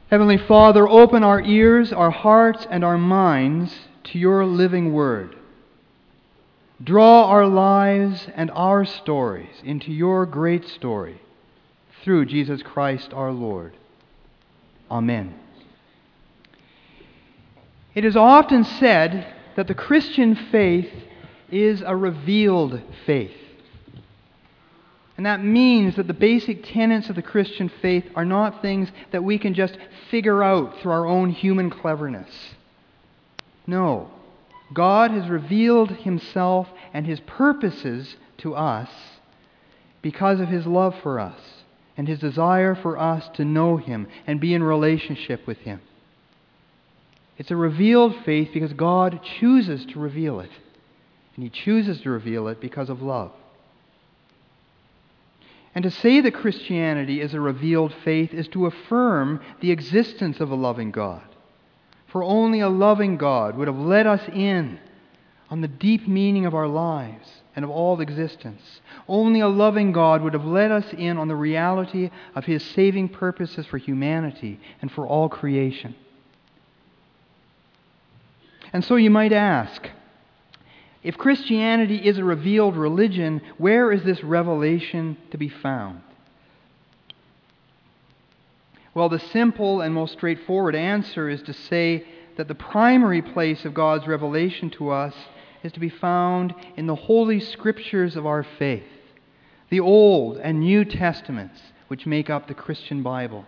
Heavenly Father, open our ears, our hearts, and our minds to your living word. Draw our lives and our stories into your great story through Jesus Christ our Lord. Amen. It is often said that the Christian faith is a revealed faith. And that means that the basic tenets of the Christian faith are not things that we can just figure out through our own human cleverness. No. God has revealed himself and his purposes to us because of his love for us and his desire for us to know him and be in relationship with him. It's a revealed faith because God chooses to reveal it. And he chooses to reveal it because of love. And to say that Christianity is a revealed faith is to affirm the existence of a loving God. For only a loving God would have let us in on the deep meaning of our lives and of all existence. Only a loving God would have let us in on the reality of his saving purposes for humanity and for all creation. And so you might ask, if Christianity is a revealed religion, where is this revelation to be found? Well, the simple and most straightforward answer is to say that the primary place of God's revelation to us is to be found in the Holy Scriptures of our faith, the Old and New Testaments, which make up the Christian Bible.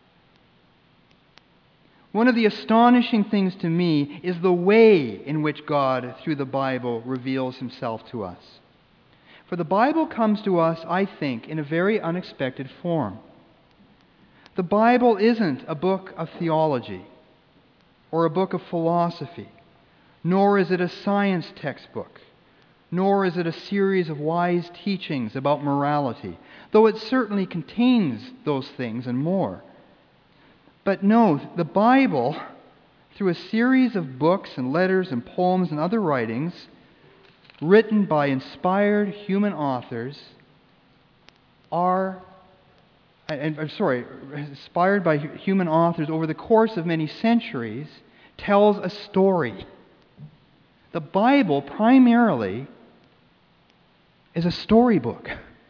One of the astonishing things to me is the way in which God, through the Bible, reveals himself to us. For the Bible comes to us, I think, in a very unexpected form. The Bible isn't a book of theology or a book of philosophy, nor is it a science textbook, nor is it a series of wise teachings about morality, though it certainly contains those things and more. But no, the Bible, through a series of books and letters and poems and other writings written by inspired human authors, inspired by human authors over the course of many centuries, tells a story. The Bible primarily is a storybook.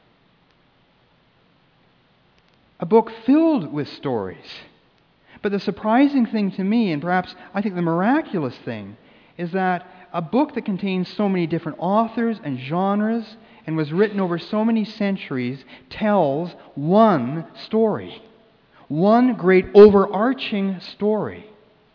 A book filled with stories. But the surprising thing to me, and perhaps I think the miraculous thing, is that a book that contains so many different authors and genres and was written over so many centuries tells one story. One great overarching story.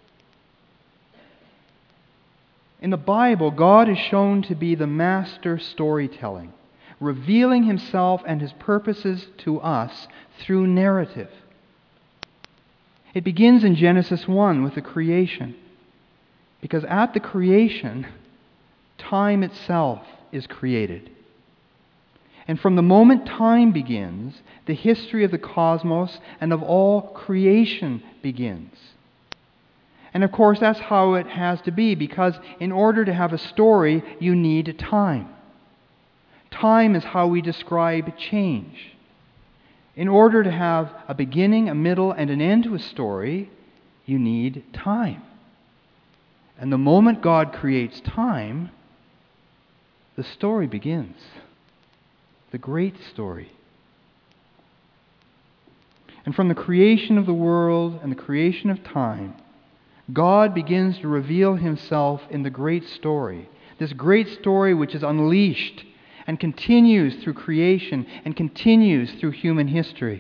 In the Bible, God is shown to be the master storytelling, revealing himself and his purposes to us through narrative. It begins in Genesis 1 with the creation, because at the creation, time itself is created. And from the moment time begins, the history of the cosmos and of all creation begins. And of course, that's how it has to be, because in order to have a story, you need time. Time is how we describe change. In order to have a beginning, a middle, and an end to a story, you need time. And the moment God creates time, the story begins. The great story. And from the creation of the world and the creation of time, God begins to reveal himself in the great story. This great story which is unleashed and continues through creation and continues through human history.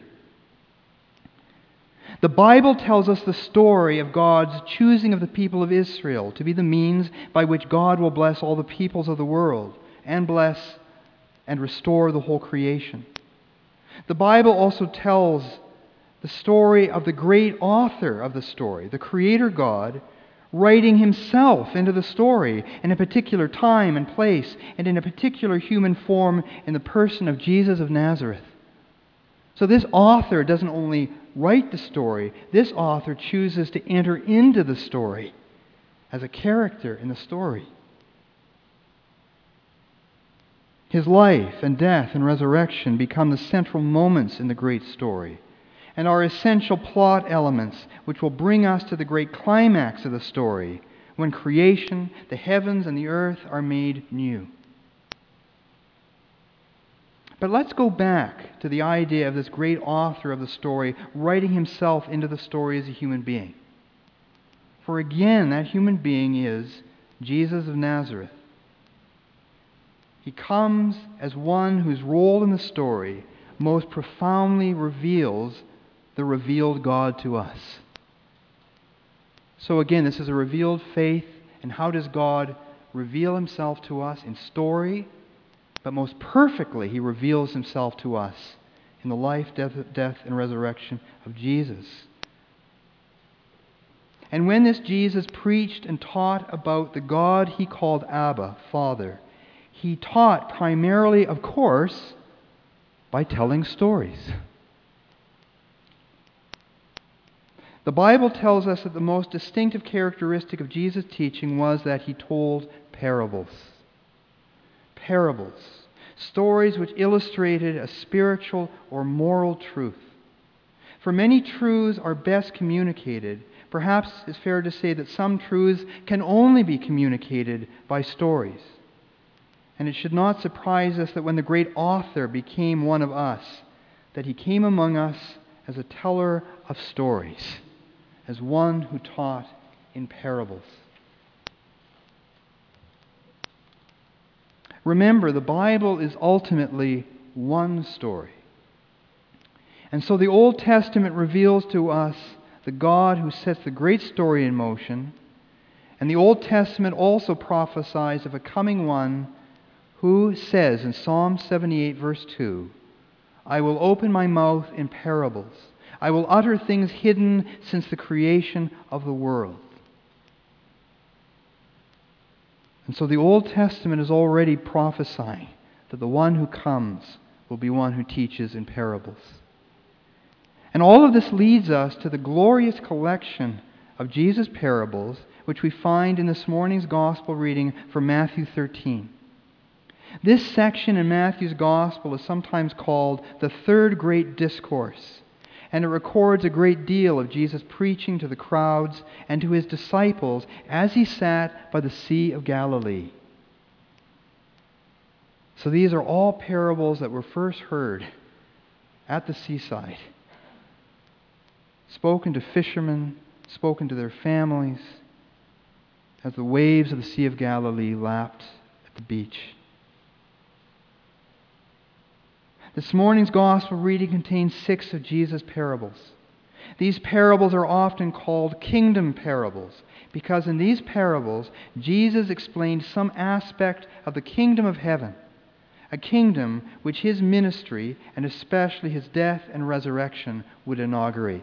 The Bible tells us the story of God's choosing of the people of Israel to be the means by which God will bless all the peoples of the world and bless and restore the whole creation. The Bible also tells the story of the great author of the story, the Creator God, writing himself into the story in a particular time and place and in a particular human form in the person of Jesus of Nazareth. So this author doesn't only write the story, this author chooses to enter into the story as a character in the story. His life and death and resurrection become the central moments in the great story. and are essential plot elements which will bring us to the great climax of the story, when creation, the heavens and the earth are made new. But let's go back to the idea of this great author of the story writing himself into the story as a human being. For again, that human being is Jesus of Nazareth. He comes as one whose role in the story most profoundly reveals the revealed God to us. So again, this is a revealed faith. And how does God reveal himself to us? In story, but most perfectly he reveals himself to us in the life, death, and resurrection of Jesus. And when this Jesus preached and taught about the God he called Abba, Father, he taught primarily, of course, by telling stories. The Bible tells us that the most distinctive characteristic of Jesus' teaching was that he told parables. Parables. Stories which illustrated a spiritual or moral truth. For many truths are best communicated. Perhaps it's fair to say that some truths can only be communicated by stories. And it should not surprise us that when the great author became one of us, that he came among us as a teller of stories, as one who taught in parables. Remember, the Bible is ultimately one story. And so the Old Testament reveals to us the God who sets the great story in motion, and the Old Testament also prophesies of a coming one who says in Psalm 78 verse 2, "I will open my mouth in parables. I will utter things hidden since the creation of the world." And so the Old Testament is already prophesying that the one who comes will be one who teaches in parables. And all of this leads us to the glorious collection of Jesus' parables, which we find in this morning's Gospel reading from Matthew 13. This section in Matthew's Gospel is sometimes called the Third Great Discourse, and it records a great deal of Jesus preaching to the crowds and to his disciples as he sat by the Sea of Galilee. So these are all parables that were first heard at the seaside, spoken to fishermen, spoken to their families, as the waves of the Sea of Galilee lapped at the beach. This morning's Gospel reading contains 6 of Jesus' parables. These parables are often called kingdom parables because in these parables, Jesus explained some aspect of the kingdom of heaven, a kingdom which his ministry, and especially his death and resurrection, would inaugurate.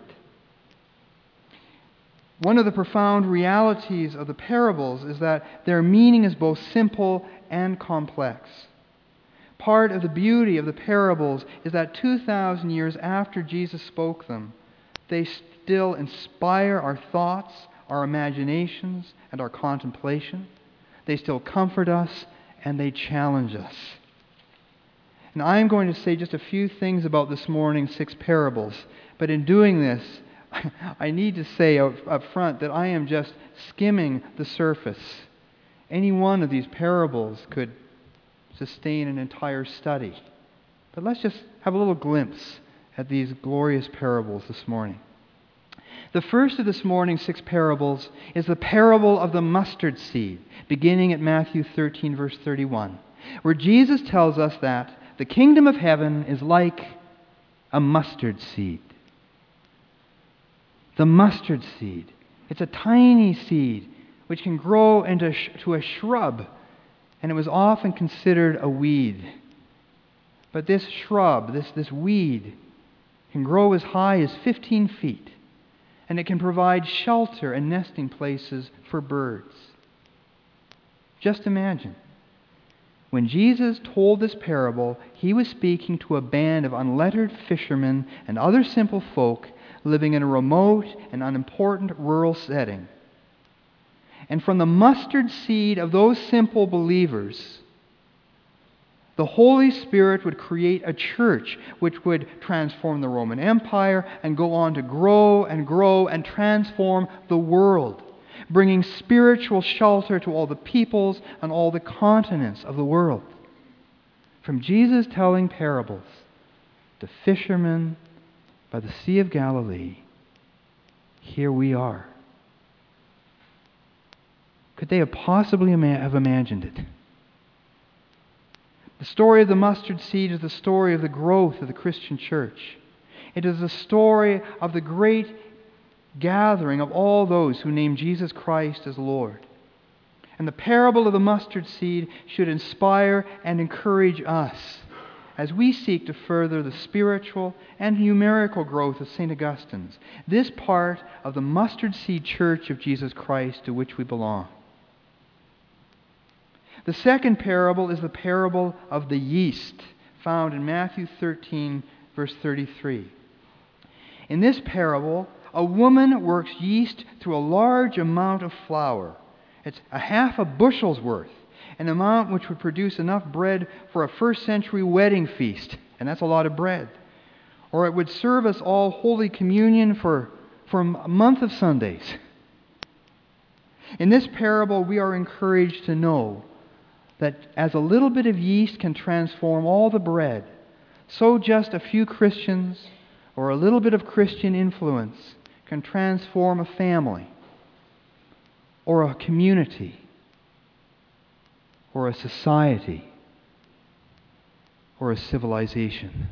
One of the profound realities of the parables is that their meaning is both simple and complex. Part of the beauty of the parables is that 2,000 years after Jesus spoke them, they still inspire our thoughts, our imaginations, and our contemplation. They still comfort us, and they challenge us. And I'm going to say just a few things about this morning's 6 parables, but in doing this, I need to say up front that I am just skimming the surface. Any one of these parables could sustain an entire study. But let's just have a little glimpse at these glorious parables this morning. The first of this morning's 6 parables is the parable of the mustard seed, beginning at Matthew 13, verse 31, where Jesus tells us that the kingdom of heaven is like a mustard seed. The mustard seed. It's a tiny seed which can grow into a shrub, and it was often considered a weed. But this shrub, this weed, can grow as high as 15 feet, and it can provide shelter and nesting places for birds. Just imagine. When Jesus told this parable, he was speaking to a band of unlettered fishermen and other simple folk living in a remote and unimportant rural setting. And from the mustard seed of those simple believers, The Holy Spirit would create a church which would transform the Roman Empire and go on to grow and transform the world, bringing spiritual shelter to all the peoples and all the continents of the world. From Jesus telling parables to fishermen by the Sea of Galilee, here we are. Could they have possibly have imagined it? The story of the mustard seed is the story of the growth of the Christian church. It is the story of the great gathering of all those who name Jesus Christ as Lord. And the parable of the mustard seed should inspire and encourage us as we seek to further the spiritual and numerical growth of St. Augustine's, this part of the mustard seed church of Jesus Christ to which we belong. The second parable is the parable of the yeast, found in Matthew 13, verse 33. In this parable, a woman works yeast through a large amount of flour. It's a half a bushel's worth, an amount which would produce enough bread for a first-century wedding feast, and that's a lot of bread. Or it would serve us all Holy Communion for a month of Sundays. In this parable, we are encouraged to know that as a little bit of yeast can transform all the bread, so just a few Christians or a little bit of Christian influence can transform a family or a community or a society or a civilization.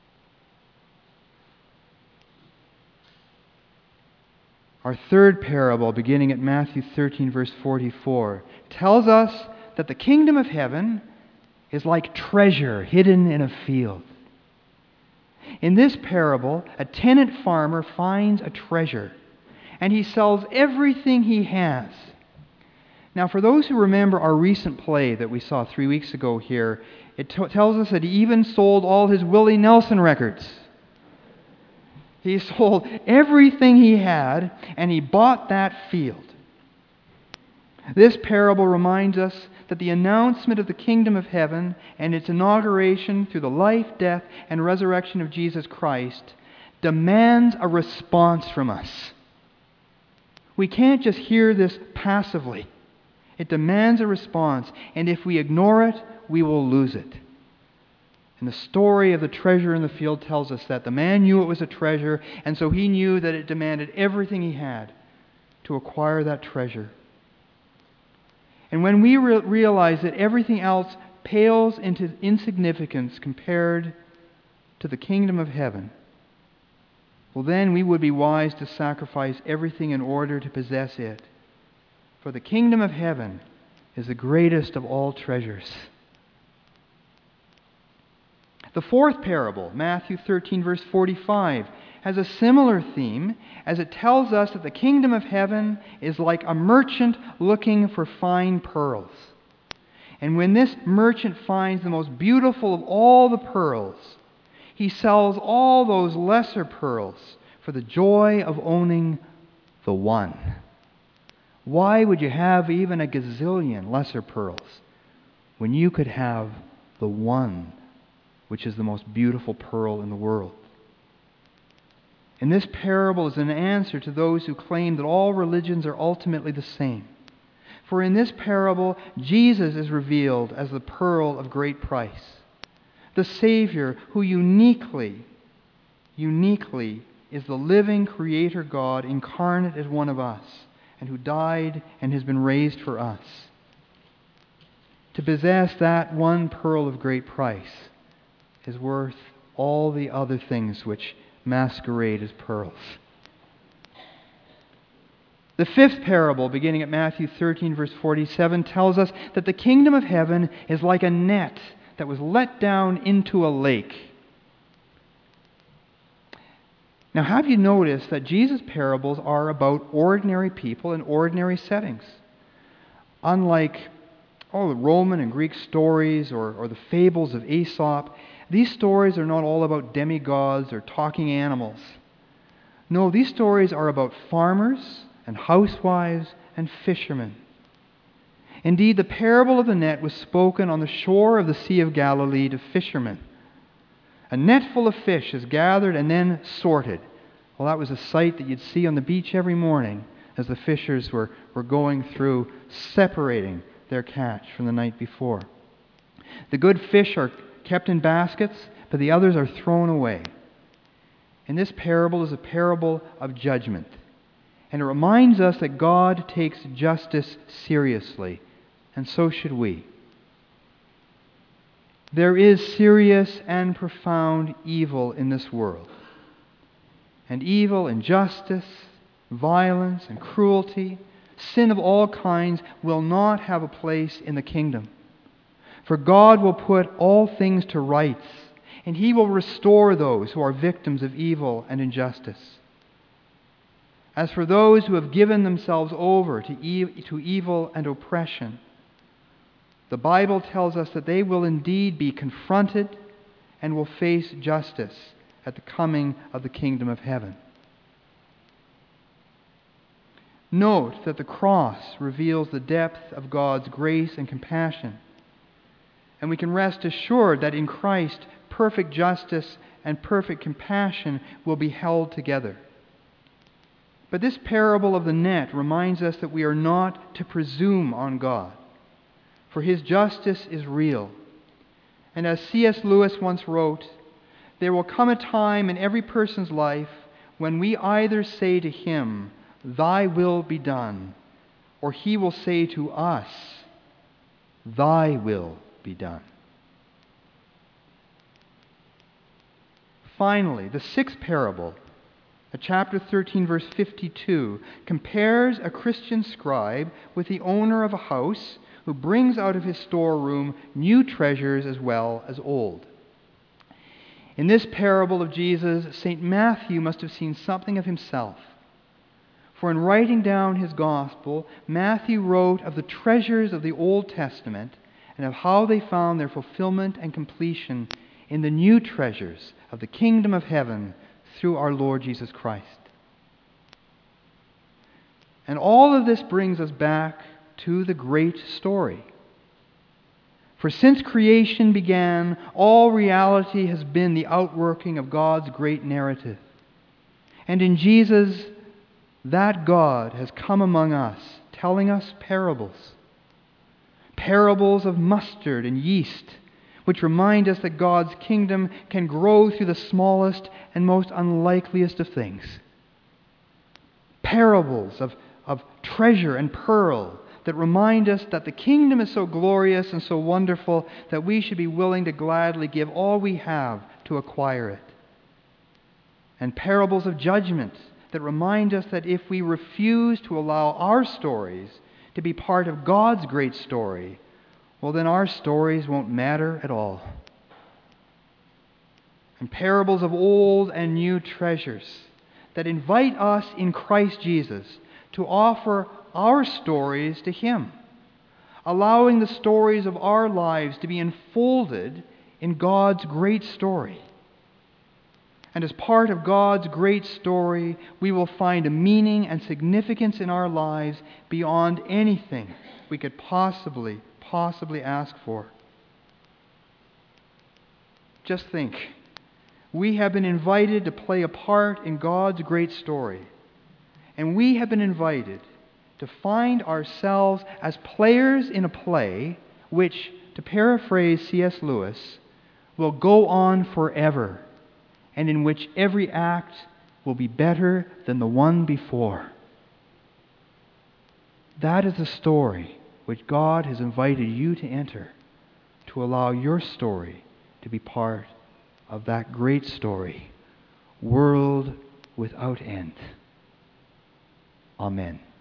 Our third parable, beginning at Matthew 13, verse 44, tells us that the kingdom of heaven is like treasure hidden in a field. In this parable, a tenant farmer finds a treasure, and he sells everything he has. Now, for those who remember our recent play that we saw 3 weeks ago here, it tells us that he even sold all his Willie Nelson records. He sold everything he had, and he bought that field. This parable reminds us that the announcement of the kingdom of heaven and its inauguration through the life, death, and resurrection of Jesus Christ demands a response from us. We can't just hear this passively. It demands a response, and if we ignore it, we will lose it. And the story of the treasure in the field tells us that the man knew it was a treasure, and so he knew that it demanded everything he had to acquire that treasure. And when we realize that everything else pales into insignificance compared to the kingdom of heaven, well, then we would be wise to sacrifice everything in order to possess it. For the kingdom of heaven is the greatest of all treasures. The fourth parable, Matthew 13, verse 45, has a similar theme as it tells us that the kingdom of heaven is like a merchant looking for fine pearls. And when this merchant finds the most beautiful of all the pearls, he sells all those lesser pearls for the joy of owning the one. Why would you have even a gazillion lesser pearls when you could have the one, which is the most beautiful pearl in the world? And this parable is an answer to those who claim that all religions are ultimately the same. For in this parable, Jesus is revealed as the pearl of great price, the Savior who uniquely is the living Creator God incarnate as one of us, and who died and has been raised for us. To possess that one pearl of great price is worth all the other things which masquerade as pearls. The fifth parable, beginning at Matthew 13, verse 47, tells us that the kingdom of heaven is like a net that was let down into a lake. Now, have you noticed that Jesus' parables are about ordinary people in ordinary settings? Unlike the Roman and Greek stories or the fables of Aesop, these stories are not all about demigods or talking animals. No, these stories are about farmers and housewives and fishermen. Indeed, the parable of the net was spoken on the shore of the Sea of Galilee to fishermen. A net full of fish is gathered and then sorted. Well, that was a sight that you'd see on the beach every morning as the fishers were going through, separating their catch from the night before. The good fish are kept in baskets, but the others are thrown away. And this parable is a parable of judgment. And it reminds us that God takes justice seriously, and so should we. There is serious and profound evil in this world. And evil, injustice, violence, and cruelty, sin of all kinds will not have a place in the kingdom. For God will put all things to rights, and He will restore those who are victims of evil and injustice. As for those who have given themselves over to evil and oppression, the Bible tells us that they will indeed be confronted and will face justice at the coming of the kingdom of heaven. Note that the cross reveals the depth of God's grace and compassion. And we can rest assured that in Christ, perfect justice and perfect compassion will be held together. But this parable of the net reminds us that we are not to presume on God, for His justice is real. And as C.S. Lewis once wrote, there will come a time in every person's life when we either say to him, "Thy will be done," or he will say to us, "Thy will be done." Finally, the sixth parable, chapter 13, verse 52, compares a Christian scribe with the owner of a house who brings out of his storeroom new treasures as well as old. In this parable of Jesus, St. Matthew must have seen something of himself. For in writing down his gospel, Matthew wrote of the treasures of the Old Testament and of how they found their fulfillment and completion in the new treasures of the kingdom of heaven through our Lord Jesus Christ. And all of this brings us back to the great story. For since creation began, all reality has been the outworking of God's great narrative. And in Jesus, that God has come among us, telling us parables. Parables of mustard and yeast, which remind us that God's kingdom can grow through the smallest and most unlikeliest of things. Parables of treasure and pearl that remind us that the kingdom is so glorious and so wonderful that we should be willing to gladly give all we have to acquire it. And parables of judgment that remind us that if we refuse to allow our stories to be part of God's great story, well, then our stories won't matter at all. And parables of old and new treasures that invite us in Christ Jesus to offer our stories to Him, allowing the stories of our lives to be enfolded in God's great story. And as part of God's great story, we will find a meaning and significance in our lives beyond anything we could possibly ask for. Just think, we have been invited to play a part in God's great story. And we have been invited to find ourselves as players in a play which, to paraphrase C.S. Lewis, will go on forever, and in which every act will be better than the one before. That is the story which God has invited you to enter, to allow your story to be part of that great story, world without end. Amen.